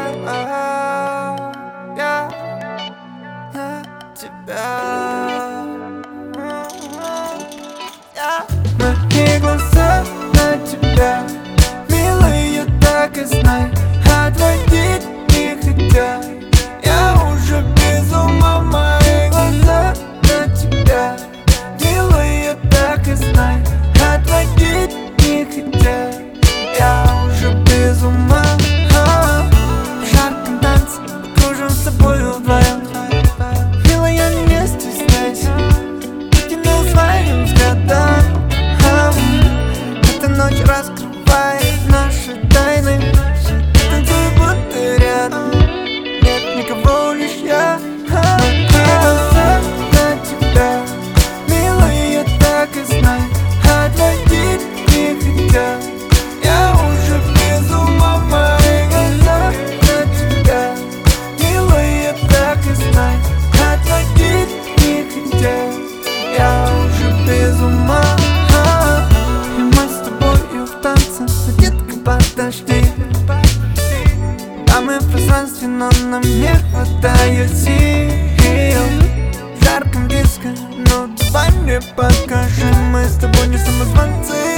я на тебя. Мои глаза на тебя, милая, так и знай, отводить не хотят. Я уже без ума, мои глаза на тебя, милая, так и знай, отводить не хотят. Я уже без ума. В жарком танце кружим с тобою вдвоем. Милая, не стесняйся, потяну своим взглядом. Эта ночь раскрывает наши тайны. Танцую, будто рядом нет никого, лишь я. Мои глаза на тебя, милая, так и знай, отводить не хотят. Я уже без ума, мои глаза на тебя, милая, так и знай, отводить не хотят. Я уже без ума. И мы с тобою в танце, но, детка, подожди. А мы в пространстве, но нам не хватает сил. В жарком диско, ну давай мне покажи, мы с тобой не самозванцы.